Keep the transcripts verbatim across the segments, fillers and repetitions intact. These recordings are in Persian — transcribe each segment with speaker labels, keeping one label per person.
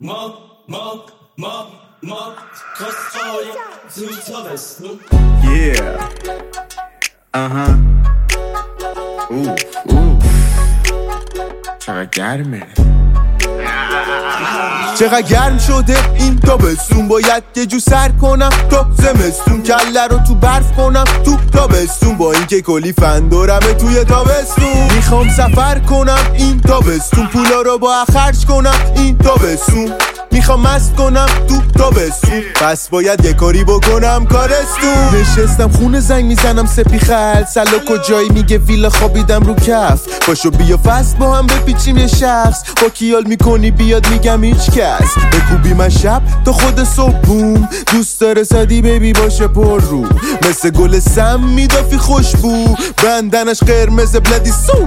Speaker 1: ما ما ما ما خواستایم زودتا بستون
Speaker 2: Yeah Uh-huh Oof Oof چقدر گرمه
Speaker 3: چقدر گرم شده این تابستون، باید یه جو سر کنم تا زمستون، کله رو تو برف کنم تو تابستون، با اینکه کلی فن دارمه توی تابستون. میخوام سفر کنم این تابستون، پولا رو با خرج کنم این تابستون، میخوام مست کنم تو تابستون، پس باید یه کاری بکنم کارستون. نشستم خونه زنگ میزنم سپی خل سلا کجایی، میگه ویلا خوابیدم رو کف، پاشو بیا فست با هم بپیچیم یه شخص، با کیال میکنی بیاد میگم هیچ کس، بکوبی من شب تا خود صبح بوم، دوست داره سادی بیبی باشه پر رو، مثل گل سم میدافی خوشبو، بندنش قرمز بلدی سو،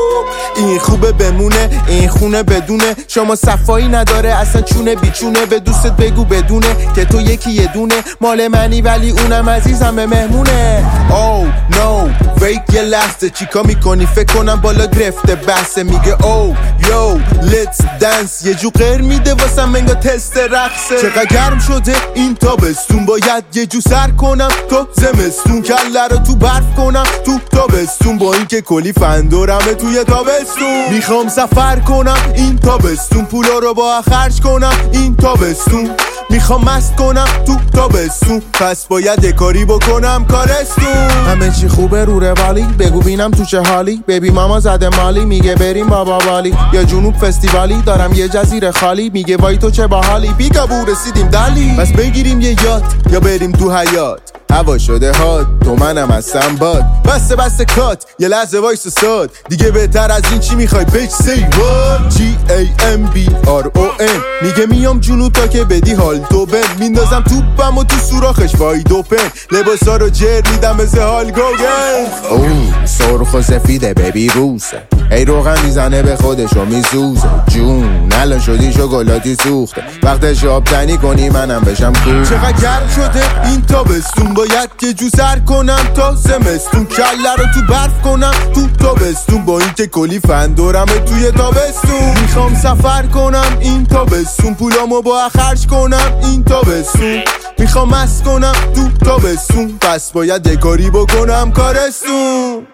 Speaker 3: این خوبه بمونه این خونه بدونه، شما صفایی نداره اصلا چونه بیچونه، به دوستت بگو بدونه که تو یکی یه دونه مال منی ولی اونم عزیزم به مهمونه. او نو فیک یه لحظه چیکا میکنی، فکر کنم بالا گرفته بحثه، میگه او یو لیتس دنس، یه جو غیر میده واسم منگا تست رقصه. چقدر گرم شده این تابستون، باید یه جو سر کنم تا زمستون، کله رو تو برف کنم تو تابستون، با اینکه کلی فن دارمه توی تابستون. میخوام سفر کنم این تابستون، پولا رو با خرج کنم این تابستون، میخوام مست کنم تو تابستون، پس باید یه کاری بکنم کارستون. همه چی خوبه رو روالی، بگو بینم تو چه حالی، بیبی ماما زده مالی، میگه بریم بابا بالی یا جنوب فستیوالی، دارم یه جزیره خالی، میگه وای تو چه باحالی، بیگابو رسیدیم دالی، پس بگیریم یه یات یا بریم تو حیات، هوا شده هات تو منم هستم باد، بسته بسته کات یه لحظه وایس ساد، دیگه بهتر از این چی میخوای بچ سی وات جی ای ام بی آر او ام، میگه میام جنوب تا که بدی حال تو بند، میندازم توپم و تو سوراخش وای دو پن، لباسا رو جر میدم مثل حال گوگن.
Speaker 2: اوه سرخ و سفیده ببی روسه، ای روغن میزنه به خودش و میسوزه، جون الان شدی شکلاتی سوخته، وقتش آب تنی کنی منم بشم کول.
Speaker 3: چقدر گرم شده این تابستون، باید یه جو سر کنم تا زمستون، کله رو تو برف کنم تو تابستون، با اینکه کلی فن دارمه توی تابستون. میخوام سفر کنم این تابستون، پولامو با خرج کنم این تابستون، میخوام مست کنم تو تابستون، پس باید یه کاری بکنم کارستون.